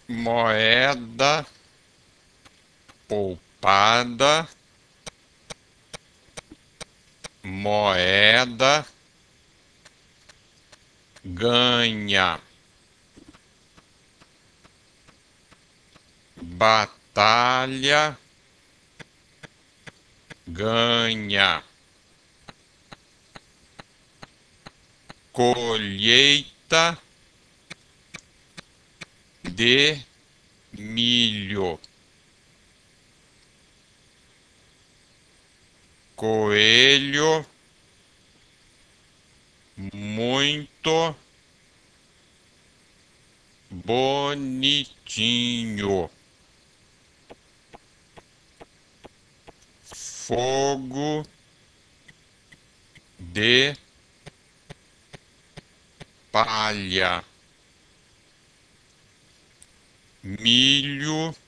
moeda poupada, moeda ganha, batalha ganha, colheita de milho, coelho muito bonitinho, fogo de palha, milho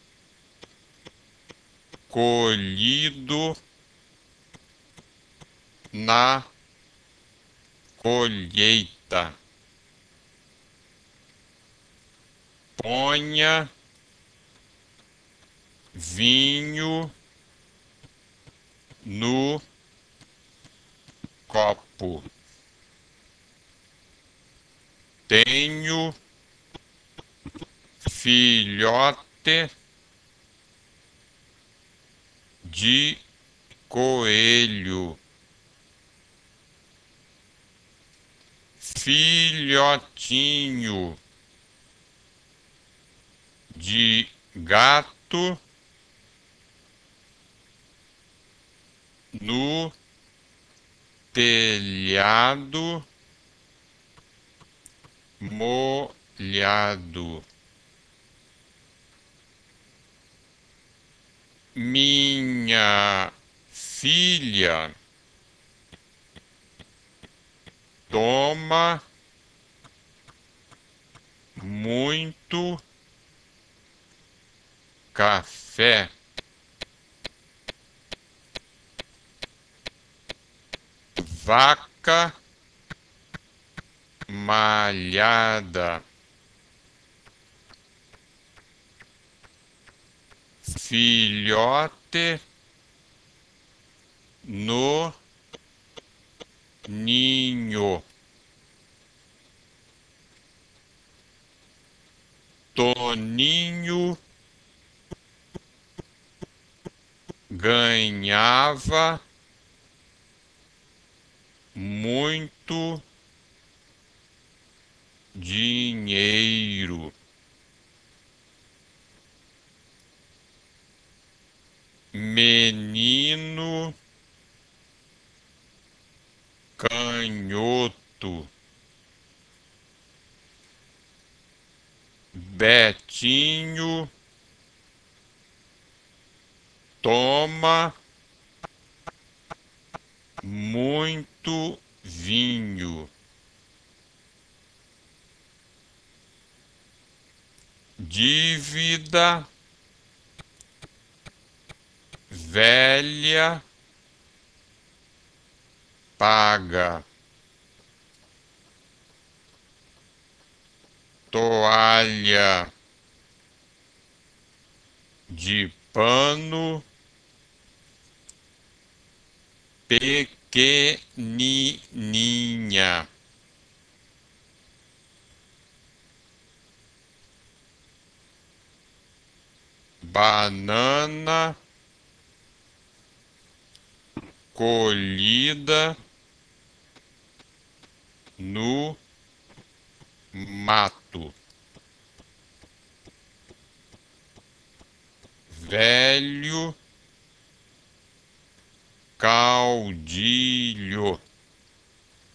colhido na colheita. Ponha vinho no copo. Tenho filhote de coelho. Filhotinho de gato no telhado molhado. Minha filha toma muito café. Vaca malhada. Filhote no ninho. Toninho ganhava muito dinheiro. Menino canhoto. Betinho toma muito vinho. Dívida velha paga. Toalha de pano pequenininha. Banana colhida no mato. Velho caudilho.